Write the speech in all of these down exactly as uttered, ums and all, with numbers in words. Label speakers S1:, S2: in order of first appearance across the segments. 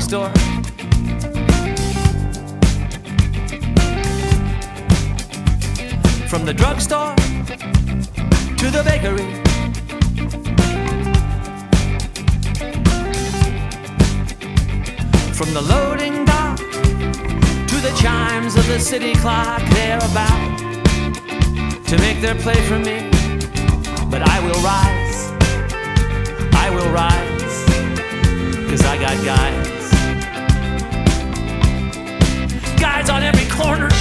S1: drugstore. From the drugstore to the bakery, from the loading dock to the chimes of the city clock, they're about to make their play for me. But I will rise, I will rise, 'cause I got guys. Guys on every corner,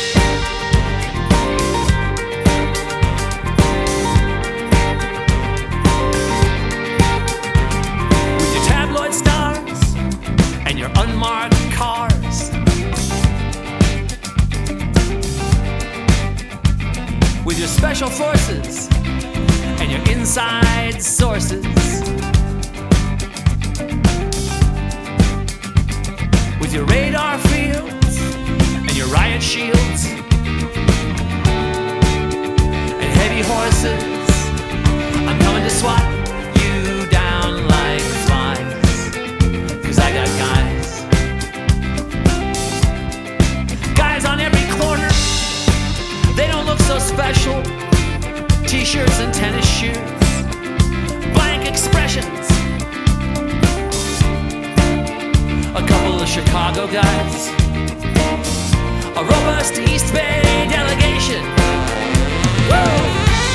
S1: with your tabloid stars and your unmarked cars. With your special forces and your inside sources. With your radar fields and your riot shields and heavy horses, I'm coming to swat you down like flies, 'cause I got guys. Guys on every corner, they don't look so special. T-shirts and tennis shoes, blank expressions. A couple of Chicago guys, a robust East Bay delegation. Woo!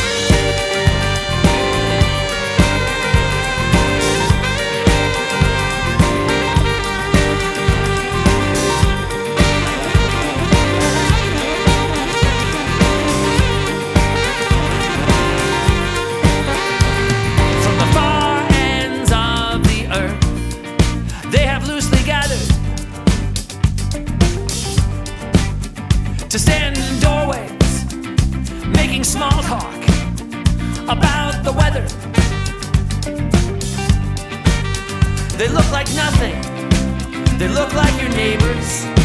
S1: To stand in doorways, making small talk about the weather. They look like nothing, they look like your neighbors.